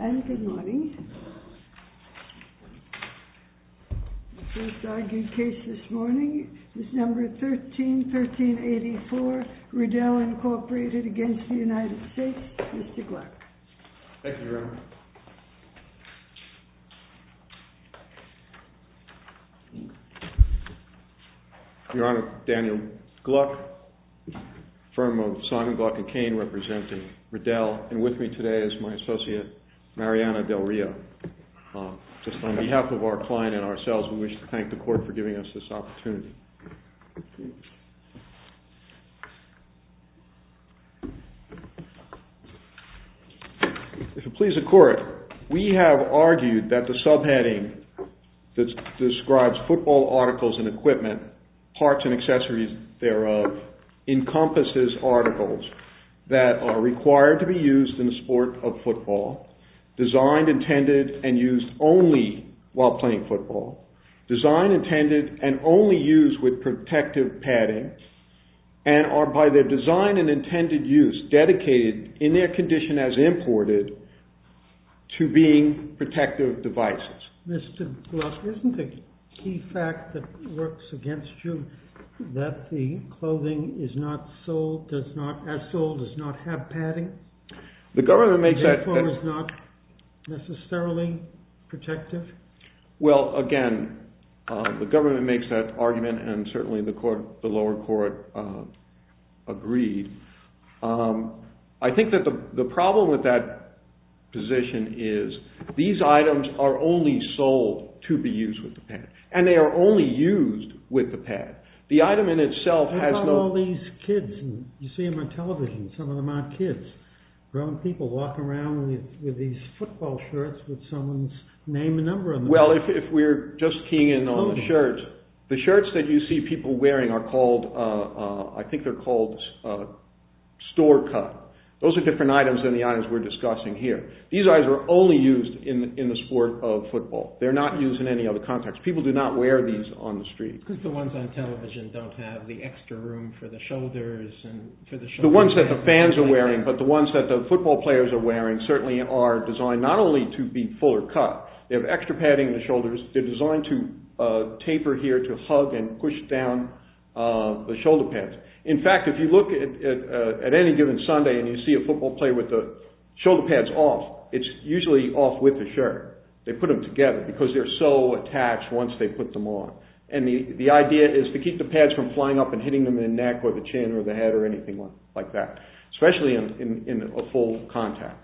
And good morning. The first argued case this morning is number 13-1384, Riddell Incorporated against the United States. Mr. Gluck. Thank you, Your Honor. Your Honor, Daniel Gluck, firm of Simon Gluck & Kane, representing Riddell, and with me today is my associate, Mariana Del Rio. Just on behalf of our client and ourselves, we wish to thank the court for giving us this opportunity. If it please the court, we have argued that the subheading that describes football articles and equipment, parts and accessories thereof, encompasses articles that are required to be used in the sport of football, designed, intended, and used only while playing football, designed, intended, and only used with protective padding, and are by their design and intended use dedicated in their condition as imported to being protective devices. Mr. Gluck, isn't the key fact that works against you that the clothing is not sold, does not have padding? The government makes that... Therefore is not necessarily protective? Well, again, the government makes that argument, and certainly the lower court agreed. I think that the problem with that position is these items are only sold to be used with the pad, and they are only used with the pad. The item in itself has no... What about all these kids? You see them on television. Some of them aren't kids. Grown people walk around with these football shirts with someone's name and number on them. Well, if we're just keying in on the shirts that you see people wearing are called, I think they're called store cut. Those are different items than the items we're discussing here. These items are only used in the sport of football. They're not used in any other context. People do not wear these on the street. Because the ones on television don't have the extra room for the shoulders and for the shoulders. The ones that the fans are wearing, but the ones that the football players are wearing certainly are designed not only to be fuller cut. They have extra padding in the shoulders. They're designed to taper here to hug and push down the shoulder pads. In fact, if you look at any given Sunday and you see a football player with the shoulder pads off, it's usually off with the shirt. They put them together because they're so attached once they put them on. And the idea is to keep the pads from flying up and hitting them in the neck or the chin or the head or anything like that, especially in a full contact.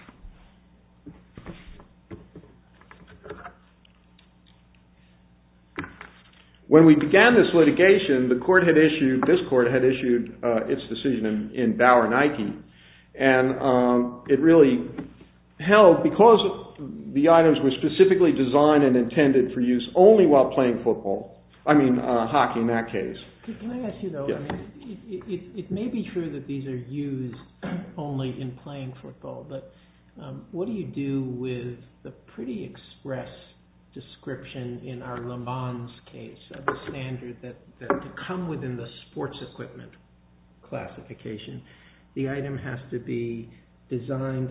When we began this litigation, this court had issued its decision in Bauer Nike, and it really held, because the items were specifically designed and intended for use only while playing hockey in that case. Can I ask you though, Yes. It may be true that these are used only in playing football, but what do you do with the pretty express description in our Le Mans case of the standard that to come within the sports equipment classification, the item has to be designed,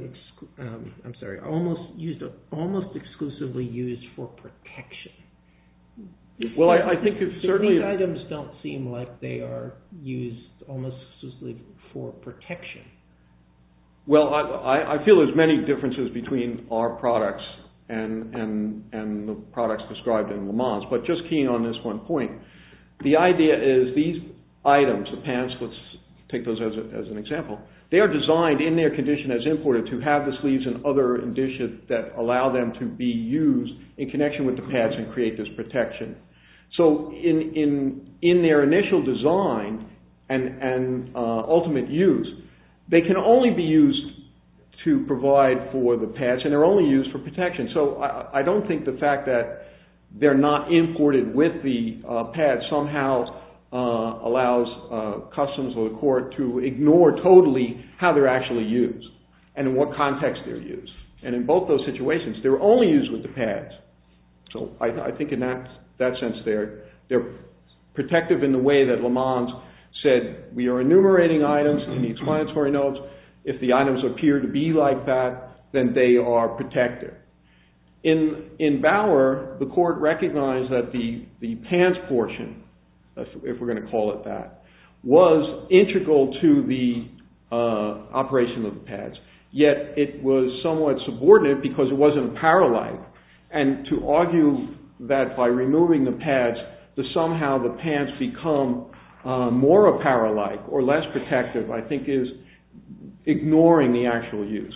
almost exclusively used for protection. Well, I think it's certainly... These items don't seem like they are used almost exclusively for protection. Well, I feel there's many differences between our products and the products described in Le Mans, but just keying on this one point, the idea is these items, the pants, let's take those as an example, they are designed in their condition as imported to have the sleeves and other indicia that allow them to be used in connection with the pads and create this protection. So in their initial design and ultimate use, they can only be used to provide for the pads, and they're only used for protection. So I don't think the fact that they're not imported with the pads somehow allows customs or the court to ignore totally how they're actually used and in what context they're used. And in both those situations, they're only used with the pads. So I think in that sense they're protective in the way that Le Mans said we are enumerating items in the explanatory notes. If the items appear to be like that, then they are protective. In Bauer, the court recognized that the pants portion, if we're going to call it that, was integral to the operation of the pads, yet it was somewhat subordinate because it wasn't a paralite. And to argue that by removing the pads, that somehow the pants become more a paralite or less protective, I think is ignoring the actual use.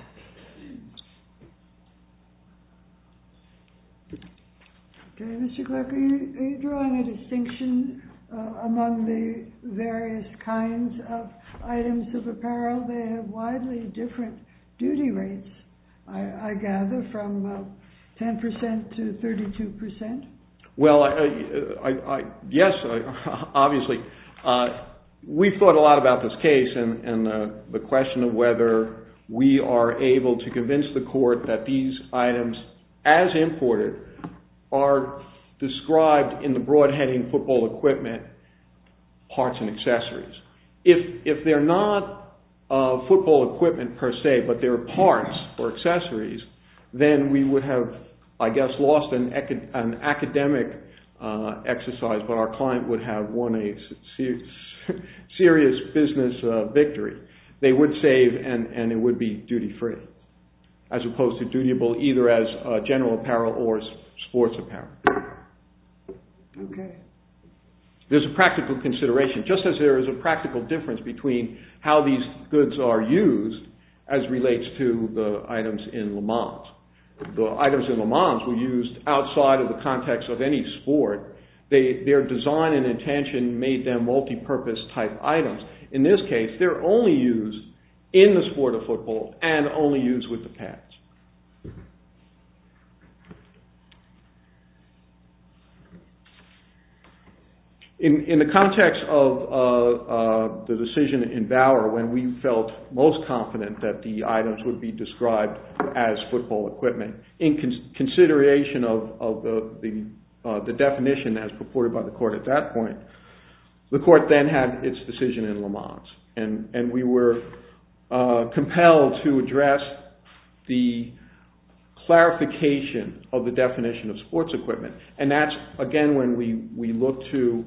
Okay, Mr. Clark, are you drawing a distinction among the various kinds of items of apparel? They have widely different duty rates, I gather, from 10% to 32%. Well, yes, obviously. We've thought a lot about this case and the question of whether we are able to convince the court that these items, as imported, are described in the broad heading football equipment, parts and accessories. If they're not football equipment per se, but they're parts or accessories, then we would have, I guess, lost an academic exercise, but our client would have won a serious business victory. They would save and it would be duty-free, as opposed to dutiable either as general apparel or sports apparel. Okay. There's a practical consideration, just as there is a practical difference between how these goods are used as relates to the items in Le Mans. The items in Le Mans were used outside of the context of any sport. Their design and intention made them multi-purpose type items. In this case, they're only used in the sport of football and only used with the pads. In the context of the decision in Bauer, when we felt most confident that the items would be described as football equipment, in consideration of the definition as purported by the court at that point, the court then had its decision in Le Mans. And we were compelled to address the clarification of the definition of sports equipment. And that's, again, when we look to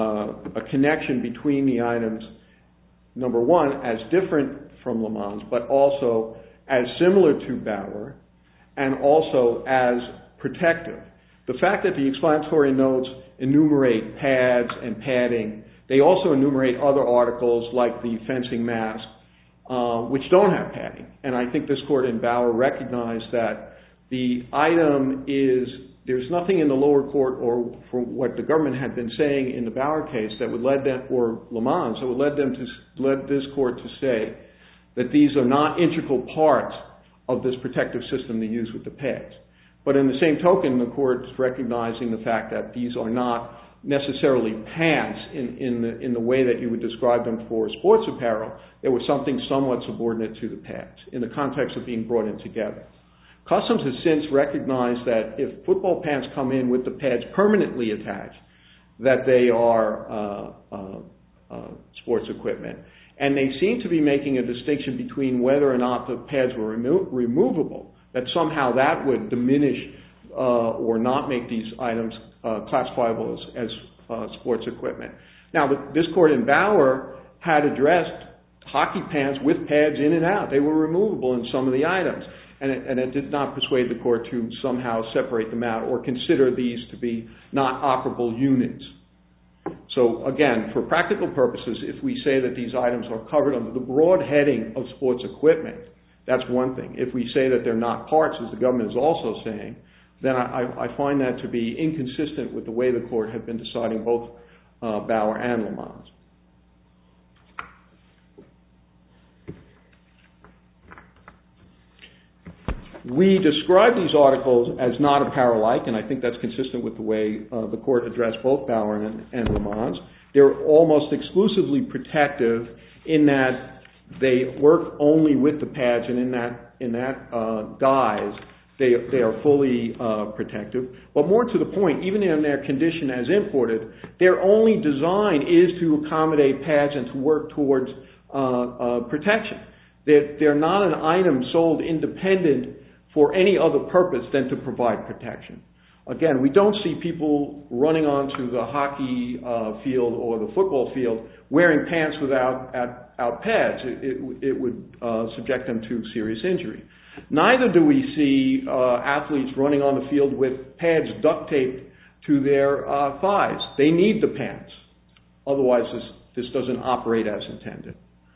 a connection between the items, number one, as different from Le Mans, but also as similar to Bauer, and also as protective. The fact that the explanatory notes enumerate pads and padding, they also enumerate other articles like the fencing mask, which don't have padding. And I think this court in Bauer recognized that the item is, there's nothing in the lower court or for what the government had been saying in the Bauer case that would lead them, or Le Mans, that would led this court to say that these are not integral parts of this protective system they use with the pads. But in the same token, the court's recognizing the fact that these are not necessarily pants in the way that you would describe them for sports apparel. There was something somewhat subordinate to the pads in the context of being brought in together. Customs has since recognized that if football pants come in with the pads permanently attached, that they are sports equipment. And they seem to be making a distinction between whether or not the pads were removable, that somehow that would diminish or not make these items classifiable as sports equipment. Now, this court in Bauer had addressed hockey pants with pads in and out. They were removable in some of the items. And it did not persuade the court to somehow separate them out or consider these to be not operable units. So again, for practical purposes, if we say that these items are covered under the broad heading of sports equipment, that's one thing. If we say that they're not parts, as the government is also saying, then I find that to be inconsistent with the way the court had been deciding both Bauer and Le Mans. We describe these articles as not apparel-like, and I think that's consistent with the way the court addressed both Bauer and Le Mans. They're almost exclusively protective in that they work only with the pads, and in that guise, they are fully protective. But more to the point, even in their condition as imported, their only design is to accommodate pads and to work towards protection. They're not an item sold independent for any other purpose than to provide protection. Again, we don't see people running onto the hockey field or the football field wearing pants without pads. It would subject them to serious injury. Neither do we see athletes running on the field with pads duct taped to their thighs. They need the pants. Otherwise, this doesn't operate as intended.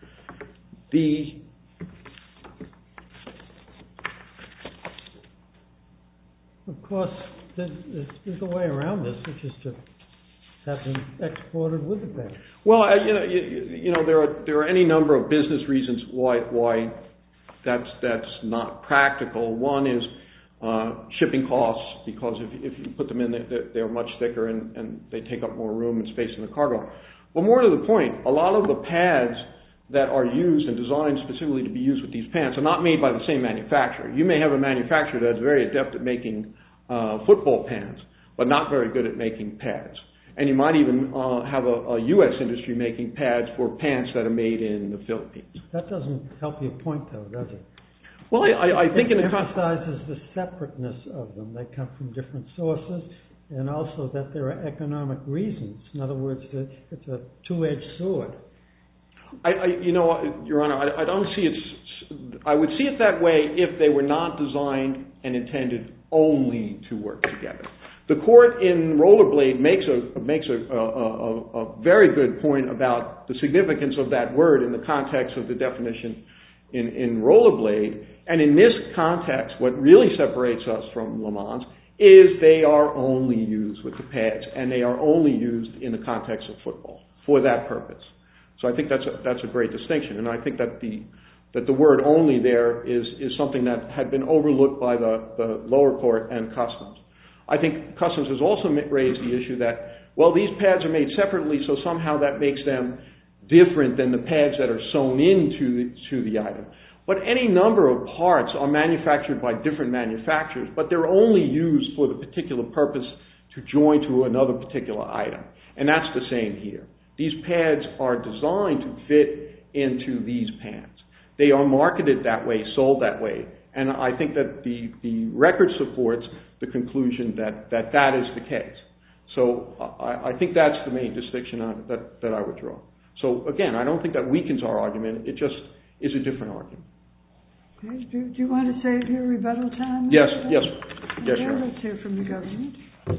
Of course, there's a way around this, which is to have them exported with the pads. Well, there are any number of business reasons why that's not practical. One is shipping costs, because if you put them in, they're much thicker and they take up more room and space in the cargo. But more to the point, a lot of the pads that are used and designed specifically to be used with these pants are not made by the same manufacturer. You may have a manufacturer that's very adept at making football pants, but not very good at making pads. And you might even have a U.S. industry making pads for pants that are made in the Philippines. That doesn't help your point, though, does it? Well, I think it emphasizes the separateness of them. They come from different sources, and also that there are economic reasons. In other words, it's a two-edged sword. Your Honor, I don't see it. I would see it that way if they were not designed and intended only to work together. The court in Rollerblade makes a very good point about the significance of that word in the context of the definition in Rollerblade. And in this context, what really separates us from Le Mans is they are only used with the pads, and they are only used in the context of football for that purpose. So I think that's a great distinction, and I think that the word "only" there is something that had been overlooked by the lower court and Customs. I think Customs has also raised the issue that, well, these pads are made separately, so somehow that makes them different than the pads that are sewn into the item. But any number of parts are manufactured by different manufacturers, but they're only used for the particular purpose to join to another particular item. And that's the same here. These pads are designed to fit into these pants. They are marketed that way, sold that way. And I think that the record supports the conclusion that is the case. So I think that's the main distinction that I would draw. So again, I don't think that weakens our argument. It just is a different argument. Okay. Do you want to save your rebuttal time? Yes. Okay, let's hear from the government.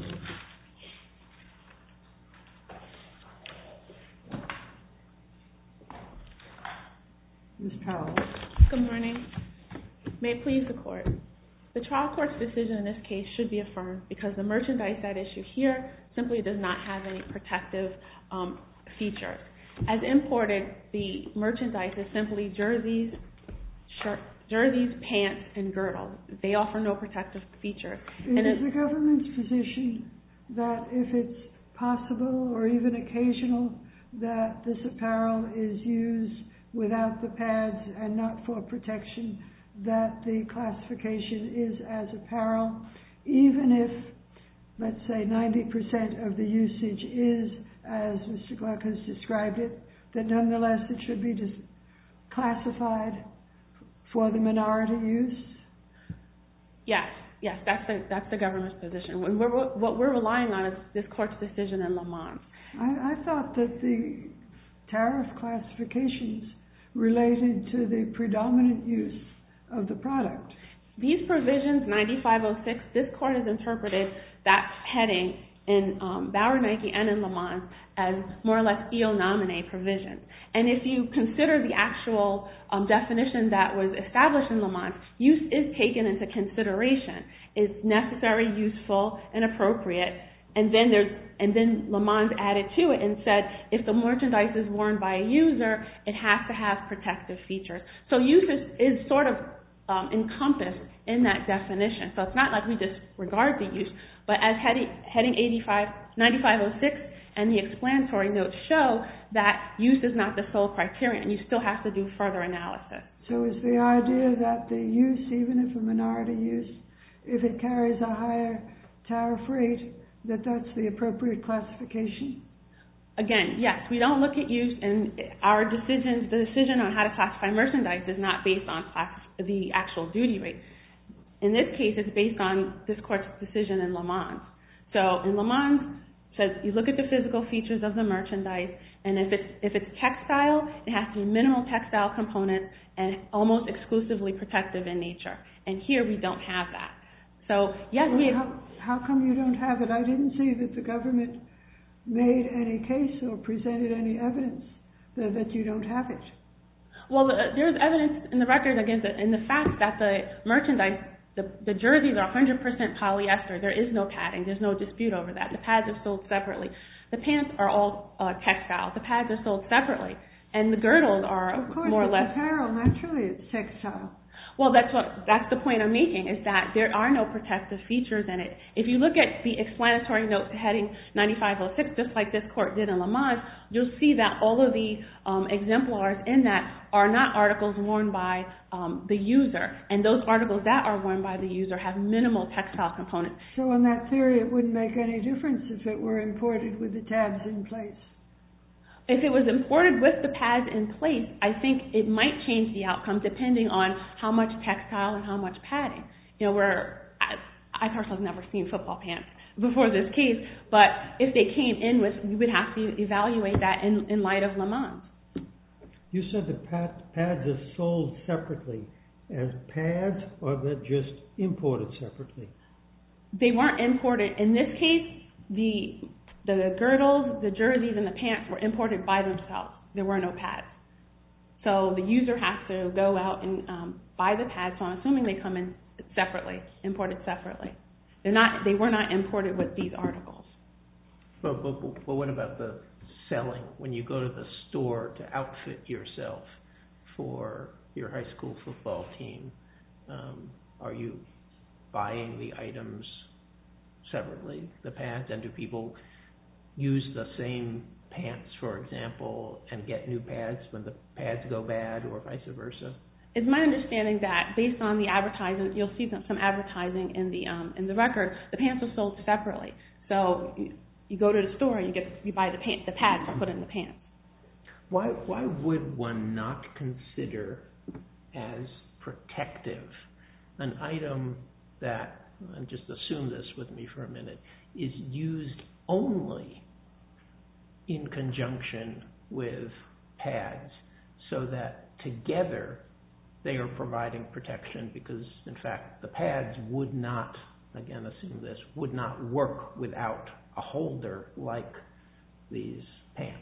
Ms. Powell. Good morning. May it please the court. The trial court's decision in this case should be affirmed because the merchandise at issue here simply does not have any protective features. As imported, the merchandise is simply jerseys, pants, and girdles. They offer no protective features. Is the government's position that if it's possible or even occasional that this apparel is used without the pads and not for protection, that the classification is as apparel, even if, let's say, 90% of the usage is, as Mr. Gluck has described it, that nonetheless it should be classified for the minority use? Yes, that's the government's position. What we're relying on is this court's decision in Le Mans. I thought that the tariff classifications related to the predominant use of the product. These provisions, 9506, this court has interpreted that heading in Bauer Nike and in Le Mans as more or less eo nomine provisions. And if you consider the actual definition that was established in Le Mans, use is taken into consideration. It's necessary, useful, and appropriate. And then Le Mans added to it and said if the merchandise is worn by a user, it has to have protective features. So use is sort of encompassed in that definition. So it's not like we disregard the use, but as heading 9506 and the explanatory notes show that use is not the sole criterion. You still have to do further analysis. So is the idea that the use, even if a minority use, if it carries a higher tariff rate, that's the appropriate classification? Again, yes, we don't look at use, and our decisions, the decision on how to classify merchandise is not based on the actual duty rate. In this case, it's based on this court's decision in Le Mans. So in Le Mans, it says you look at the physical features of the merchandise, and if it's textile, it has to be minimal textile components and almost exclusively protective in nature. And here we don't have that. So yes, how come you don't have it? I didn't see that the government made any case or presented any evidence that you don't have it. Well, there's evidence in the record against it, in the fact that the merchandise, the jerseys are 100% polyester. There is no padding. There's no dispute over that. The pads are sold separately. The pants are all textile. The pads are sold separately. And the girdles are more or less... Of course, apparel, naturally it's textile. Well, that's the point I'm making, is that there are no protective features in it. If you look at the explanatory note to heading 9506, just like this court did in Le Mans, you'll see that all of the exemplars in that are not articles worn by the user. And those articles that are worn by the user have minimal textile components. So in that theory, it wouldn't make any difference if it were imported with the tabs in place. If it was imported with the pads in place, I think it might change the outcome depending on how much textile and how much padding. You know, I personally have never seen football pants before this case, but if they came in with, we would have to evaluate that in light of Le Mans. You said the pads are sold separately as pads, or they're just imported separately? They weren't imported. In this case, the girdles, the jerseys, and the pants were imported by themselves. There were no pads. So the user has to go out and buy the pads, so I'm assuming they come in separately, imported separately. They were not imported with these articles. But what about the selling? When you go to the store to outfit yourself for your high school football team, are you buying the items separately, the pads, and do people use the same pants, for example, and get new pads when the pads go bad, or vice versa? It's my understanding that based on the advertising, you'll see some advertising in the record, the pants are sold separately. So you go to the store, you buy the pads and put in the pants. Why would one not consider as protective an item that, and just assume this with me for a minute, is used only in conjunction with pads, so that together they are providing protection, because in fact the pads would not, again assume this, would not work without a holder like these pants?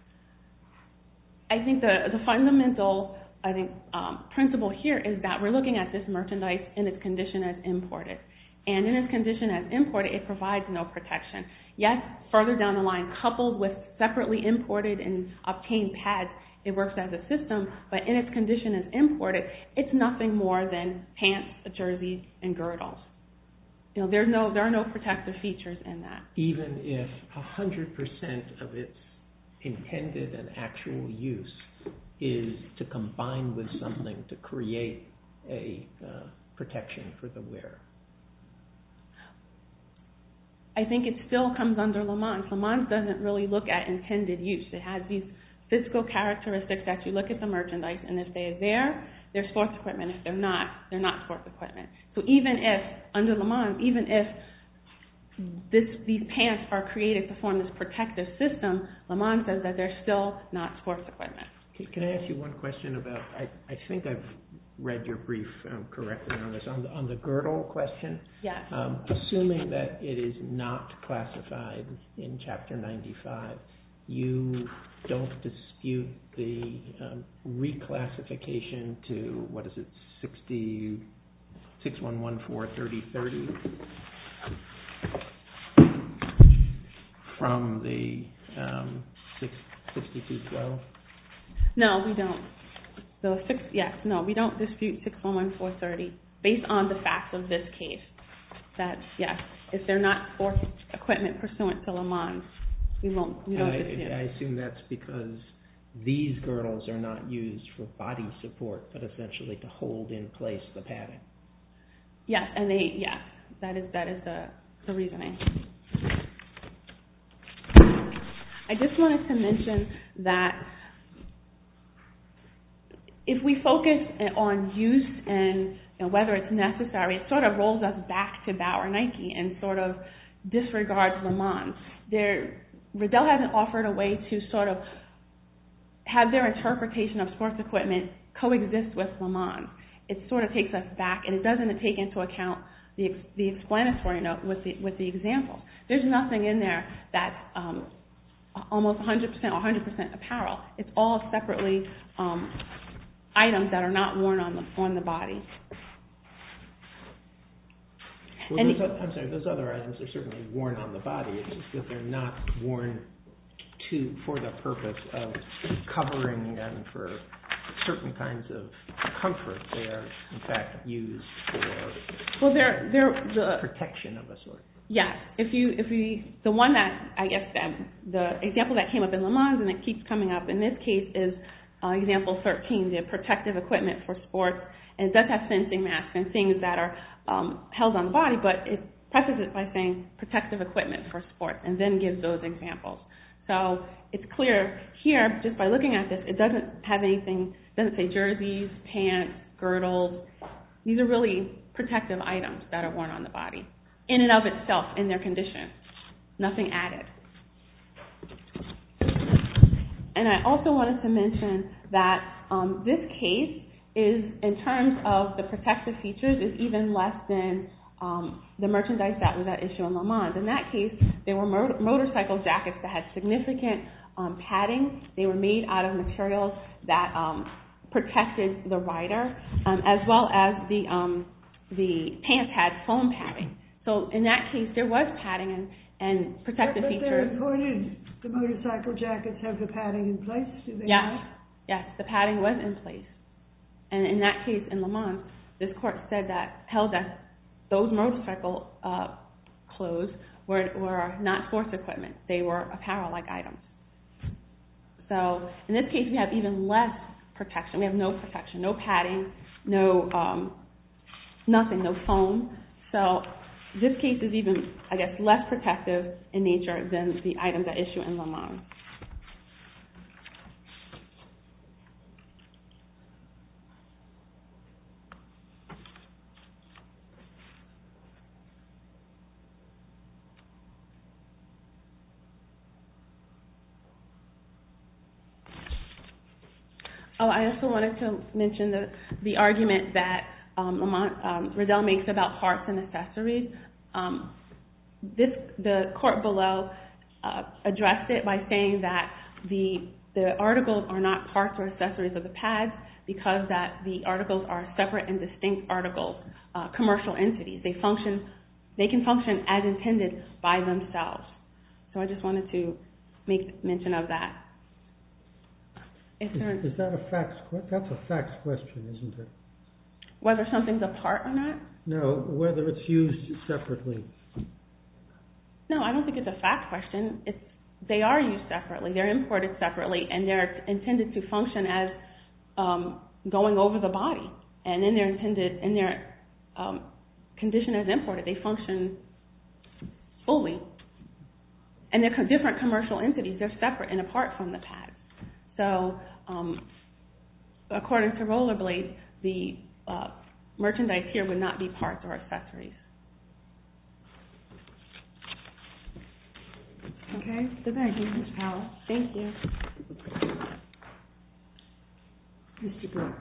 I think the fundamental principle here is that we're looking at this merchandise in its condition as imported. And in its condition as imported, it provides no protection. Yes, further down the line, coupled with separately imported and obtained pads, it works as a system, but in its condition as imported, it's nothing more than pants, a jersey, and girdles. You know, there are no protective features in that. Even if 100% of its intended and actual use is to combine with something to create a protection for the wearer? I think it still comes under Le Mans. Le Mans doesn't really look at intended use. It has these physical characteristics that you look at the merchandise, and if they're there, they're sports equipment. If they're not sports equipment. So even if, under Le Mans, even if these pants are created to form this protective system, Le Mans says that they're still not sports equipment. Can I ask you one question about, I think I've read your brief correctly on this, on the girdle question? Yes. Assuming that it is not classified in Chapter 95, you don't dispute the reclassification to, 6114-3030 from the 6212? No, we don't. We don't dispute 6114-30 based on the facts of this case. That, yes, if they're not sports equipment pursuant to Le Mans, we don't dispute. I assume that's because these girdles are not used for body support, but essentially to hold in place the padding. Yes, and that is the reasoning. I just wanted to mention that if we focus on use and whether it's necessary, it sort of rolls us back to Bauer-Nike and sort of disregards Le Mans. Riddell hasn't offered a way to sort of have their interpretation of sports equipment coexist with Le Mans. It sort of takes us back, and it doesn't take into account the explanatory note with the example. There's nothing in there that's almost 100% or 100% apparel. It's all separately items that are not worn on the body. Well, those other items are certainly worn on the body. It's just that they're not worn for the purpose of covering and for certain kinds of comfort. They are, in fact, used for the protection of a sort. Yes. The one that, I guess, the example that came up in Le Mans and it keeps coming up in this case is example 13, the protective equipment for sports. And it does have fencing masks and things that are held on the body, but it prefaces it by saying protective equipment for sports and then gives those examples. So it's clear here, just by looking at this, it doesn't have anything, doesn't say jerseys, pants, girdles. These are really protective items that are worn on the body in and of itself in their condition. Nothing added. And I also wanted to mention that this case is, in terms of the protective features, is even less than the merchandise that was at issue in Le Mans. In that case, there were motorcycle jackets that had significant padding. They were made out of materials that protected the rider, as well as the pants had foam padding. So in that case, there was padding and protective features. The motorcycle jackets have the padding in place, do they not? Yes, the padding was in place. And in that case, in Le Mans, this court held that those motorcycle clothes were not sports equipment. They were apparel-like items. So in this case, we have even less protection. We have no protection, no padding, nothing, no foam. So this case is even, I guess, less protective in nature than the items at issue in Le Mans. Oh, I also wanted to mention the argument that Riddell makes about parts and accessories. The court below addressed it by saying that the articles are not parts or accessories of the pads because that the articles are separate and distinct articles, commercial entities. They can function as intended by themselves. So I just wanted to make mention of that. Is that a facts question? That's a facts question, isn't it? Whether something's a part or not? No, whether it's used separately. No, I don't think it's a fact question. They are used separately. They're imported separately, and they're intended to function as going over the body. And in their condition as imported, they function fully. And they're different commercial entities. They're separate and apart from the pads. So, according to Rollerblade, the merchandise here would not be parts or accessories. Okay, thank you, Ms. Powell. Thank you. Mr. Brooke.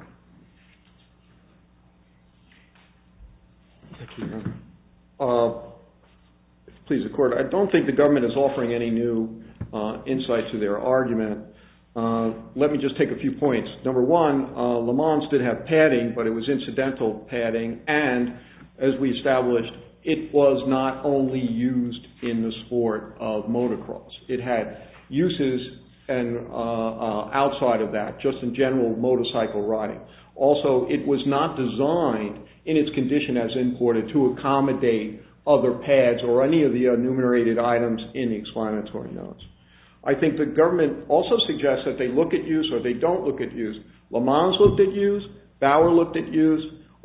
Thank you. Please, the court. I don't think the government is offering any new insight to their argument. Let me just take a few points. Number one, Le Mans did have padding, but it was incidental padding, and as we established, it was not only used in the sport of motocross. It had uses and outside of that, just in general motorcycle riding. Also, it was not designed in its condition as imported to accommodate other pads or any of the enumerated items in the explanatory notes. I think the government also suggests that they look at use or they don't look at use. Le Mans looked at use, Bauer looked at use,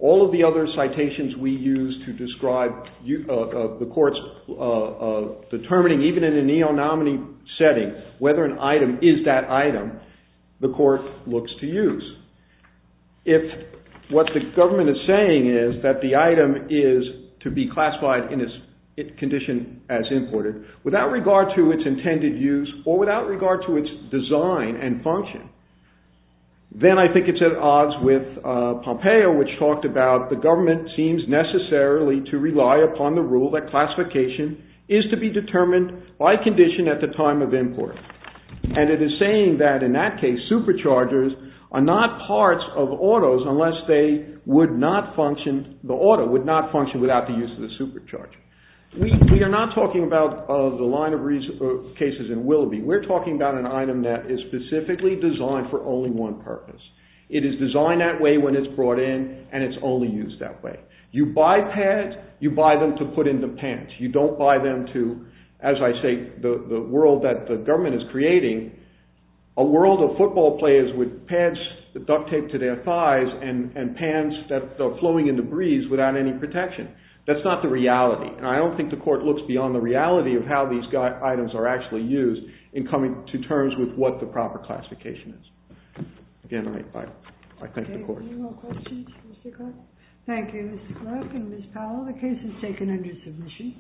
All of the other citations we use to describe the court's determining, even in a neo-nominee setting, whether an item is that item, the court looks to use. If what the government is saying is that the item is to be classified in its condition as imported, without regard to its intended use or without regard to its design and function, then I think it's at odds with Pompeo, which talked about the government seems necessarily to rely upon the rule that classification is to be determined by condition at the time of import. And it is saying that in that case, superchargers are not parts of autos unless they would not function, the auto would not function without the use of the supercharger. We are not talking about the line of cases in Willoughby. We're talking about an item that is specifically designed for only one purpose. It is designed that way when it's brought in, and it's only used that way. You buy pads, you buy them to put into pants. You don't buy them to, as I say, the world that the government is creating, a world of football players with pads duct taped to their thighs and pants that are flowing in the breeze without any protection. That's not the reality, and I don't think the court looks beyond the reality of how these items are actually used in coming to terms with what the proper classification is. Again, I thank the court. Any more questions, Mr. Clark? Thank you, Mr. Clark and Ms. Powell. The case is taken under submission.